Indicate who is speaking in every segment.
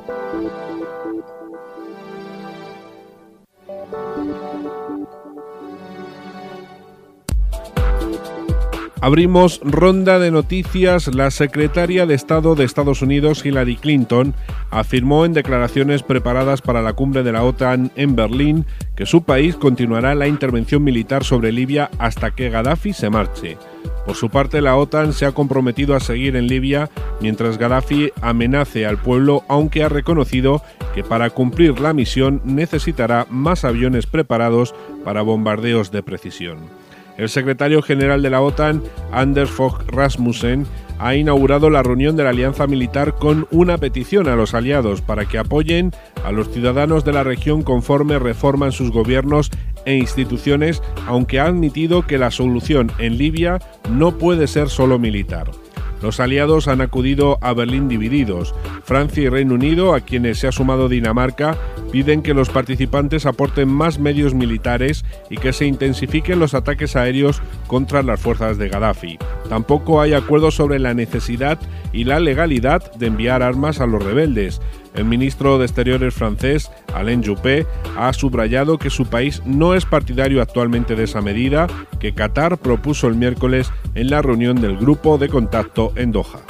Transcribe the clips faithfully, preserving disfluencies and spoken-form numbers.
Speaker 1: Abrimos ronda de noticias. La secretaria de Estado de Estados Unidos, Hillary Clinton, afirmó en declaraciones preparadas para la cumbre de la OTAN en Berlín que su país continuará la intervención militar sobre Libia hasta que Gaddafi se marche. Por su parte, la OTAN se ha comprometido a seguir en Libia mientras Gaddafi amenace al pueblo, aunque ha reconocido que para cumplir la misión necesitará más aviones preparados para bombardeos de precisión. El secretario general de la OTAN, Anders Fogh Rasmussen, ha inaugurado la reunión de la alianza militar con una petición a los aliados para que apoyen a los ciudadanos de la región conforme reforman sus gobiernos e instituciones, aunque ha admitido que la solución en Libia no puede ser solo militar. Los aliados han acudido a Berlín divididos. Francia y Reino Unido, a quienes se ha sumado Dinamarca, piden que los participantes aporten más medios militares y que se intensifiquen los ataques aéreos contra las fuerzas de Gaddafi. Tampoco hay acuerdo sobre la necesidad y la legalidad de enviar armas a los rebeldes. El ministro de Exteriores francés, Alain Juppé, ha subrayado que su país no es partidario actualmente de esa medida que Qatar propuso el miércoles en la reunión del Grupo de Contacto en Doha.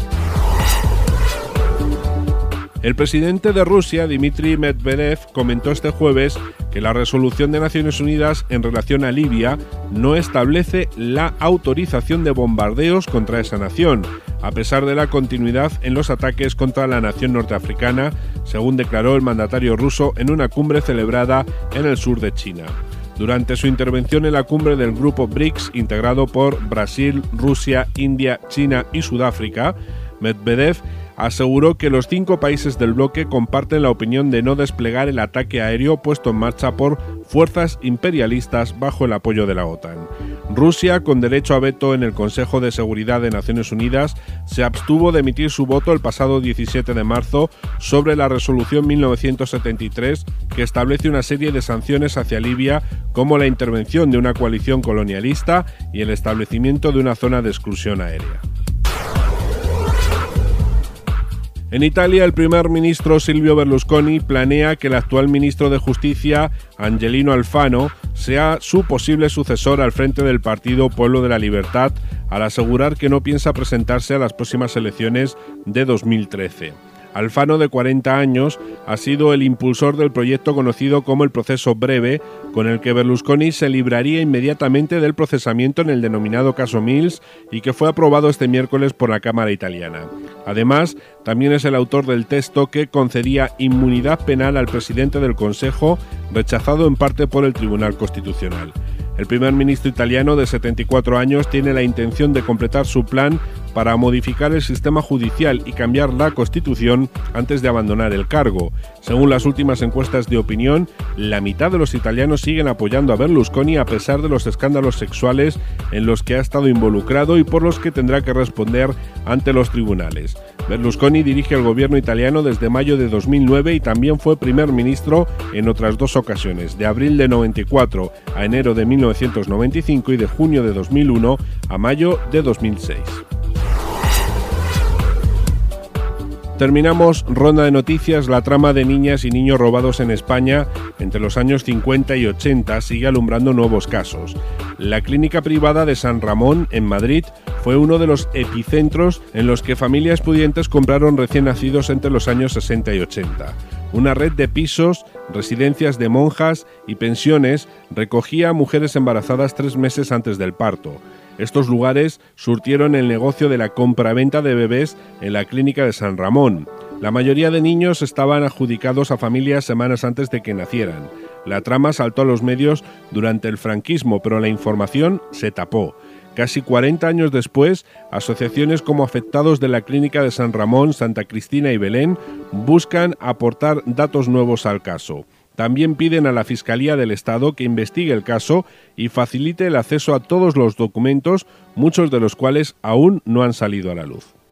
Speaker 1: El presidente de Rusia, Dmitry Medvedev, comentó este jueves que la resolución de Naciones Unidas en relación a Libia no establece la autorización de bombardeos contra esa nación, a pesar de la continuidad en los ataques contra la nación norteafricana, según declaró el mandatario ruso en una cumbre celebrada en el sur de China. Durante su intervención en la cumbre del grupo BRICS, integrado por Brasil, Rusia, India, China y Sudáfrica, Medvedev aseguró que los cinco países del bloque comparten la opinión de no desplegar el ataque aéreo puesto en marcha por fuerzas imperialistas bajo el apoyo de la OTAN. Rusia, con derecho a veto en el Consejo de Seguridad de Naciones Unidas, se abstuvo de emitir su voto el pasado diecisiete de marzo sobre la resolución mil novecientos setenta y tres que establece una serie de sanciones hacia Libia, como la intervención de una coalición colonialista y el establecimiento de una zona de exclusión aérea. En Italia, el primer ministro Silvio Berlusconi planea que el actual ministro de Justicia, Angelino Alfano, sea su posible sucesor al frente del partido Pueblo de la Libertad, al asegurar que no piensa presentarse a las próximas elecciones de dos mil trece. Alfano, de cuarenta años, ha sido el impulsor del proyecto conocido como el Proceso Breve, con el que Berlusconi se libraría inmediatamente del procesamiento en el denominado caso Mills y que fue aprobado este miércoles por la Cámara italiana. Además, también es el autor del texto que concedía inmunidad penal al presidente del Consejo, rechazado en parte por el Tribunal Constitucional. El primer ministro italiano, de setenta y cuatro años, tiene la intención de completar su plan para modificar el sistema judicial y cambiar la Constitución antes de abandonar el cargo. Según las últimas encuestas de opinión, la mitad de los italianos siguen apoyando a Berlusconi a pesar de los escándalos sexuales en los que ha estado involucrado y por los que tendrá que responder ante los tribunales. Berlusconi dirige el gobierno italiano desde mayo de dos mil nueve y también fue primer ministro en otras dos ocasiones, de abril de noventa y cuatro a enero de mil novecientos noventa y cinco y de junio de dos mil uno a mayo de dos mil seis. Terminamos ronda de noticias. La trama de niñas y niños robados en España entre los años cincuenta y ochenta sigue alumbrando nuevos casos. La clínica privada de San Ramón, en Madrid, fue uno de los epicentros en los que familias pudientes compraron recién nacidos entre los años sesenta y ochenta. Una red de pisos, residencias de monjas y pensiones recogía a mujeres embarazadas tres meses antes del parto. Estos lugares surtieron el negocio de la compraventa de bebés en la clínica de San Ramón. La mayoría de niños estaban adjudicados a familias semanas antes de que nacieran. La trama saltó a los medios durante el franquismo, pero la información se tapó. Casi cuarenta años después, asociaciones como Afectados de la Clínica de San Ramón, Santa Cristina y Belén buscan aportar datos nuevos al caso. También piden a la Fiscalía del Estado que investigue el caso y facilite el acceso a todos los documentos, muchos de los cuales aún no han salido a la luz.